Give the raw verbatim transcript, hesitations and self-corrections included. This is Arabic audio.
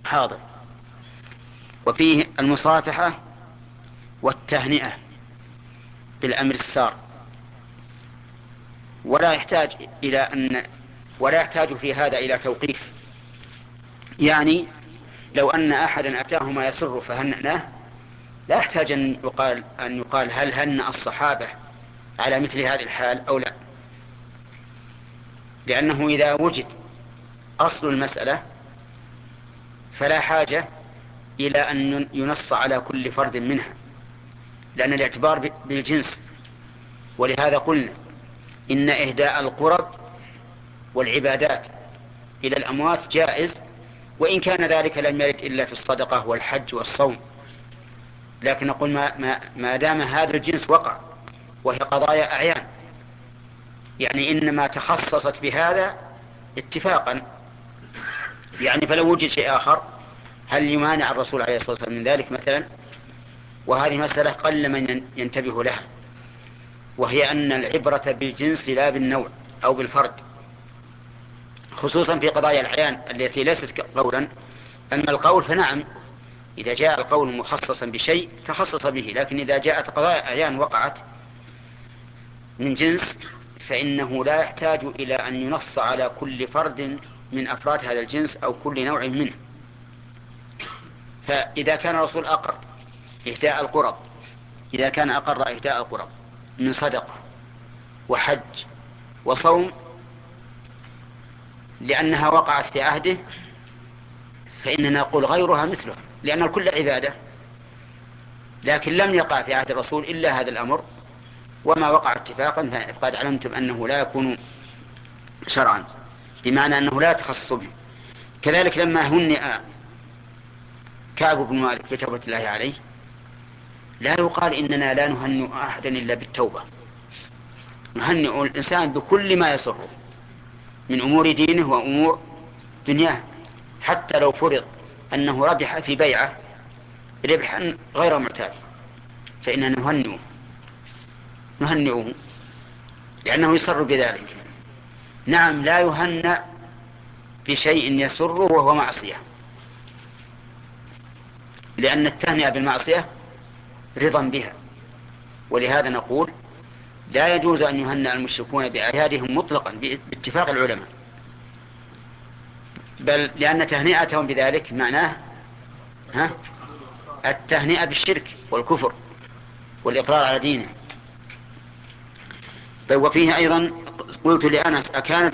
حاضر. وفيه المصافحة والتهنئة بالأمر السار، ولا يحتاج إلى أن ولا يحتاج في هذا إلى توقيف. يعني لو أن أحدا أتاه ما يسر فهنأناه، لا يحتاج أن يقال أن يقال هل هنأ الصحابة على مثل هذه الحال أو لا، لأنه إذا وجد أصل المسألة فلا حاجة إلى أن ينص على كل فرد منها، لأن الاعتبار بالجنس. ولهذا قلنا إن إهداء القرب والعبادات إلى الأموات جائز، وإن كان ذلك لم يرد إلا في الصدقة والحج والصوم، لكن نقول ما, ما, ما دام هذا الجنس وقع وهي قضايا أعيان، يعني إنما تخصصت بهذا اتفاقا. يعني فلو وجد شيء آخر هل يمانع الرسول عليه الصلاة والسلام من ذلك مثلا؟ وهذه مسألة قل من ينتبه لها، وهي أن العبرة بالجنس لا بالنوع أو بالفرد، خصوصا في قضايا الأعيان التي ليست قولا. أما القول فنعم، إذا جاء القول مخصصا بشيء تخصص به، لكن إذا جاءت قضايا أعيان وقعت من جنس فإنه لا يحتاج إلى أن ينص على كل فرد من أفراد هذا الجنس أو كل نوع منه. فإذا كان الرسول أقر إهداء القرب، إذا كان أقر إهداء القرب من صدقة وحج وصوم لأنها وقعت في عهده، فإننا نقول غيرها مثله، لأن الكل عبادة، لكن لم يقع في عهد الرسول إلا هذا الأمر، وما وقع اتفاقا فقد علمتم أنه لا يكون شرعا، بمعنى أنه لا يتخصص به. كذلك لما هنئ كعب بن مالك بتوبة الله عليه، لا يقال إننا لا نهنئ أحدا إلا بالتوبة، نهنئ الإنسان بكل ما يسره من أمور دينه وأمور دنياه، حتى لو فرض أنه ربح في بيعة ربحا غير معتاد فإننا نهنئه نهنئه لأنه يسر بذلك. نعم، لا يهنأ بشيء يسره وهو معصية، لأن التهنئة بالمعصية رضا بها، ولهذا نقول لا يجوز أن يهنأ المشركون بأعيادهم مطلقا باتفاق العلماء، بل لأن تهنئتهم بذلك معناه ها التهنئة بالشرك والكفر والإقرار على دينه. طيب، وفيه أيضا قلت لأنس: أكانت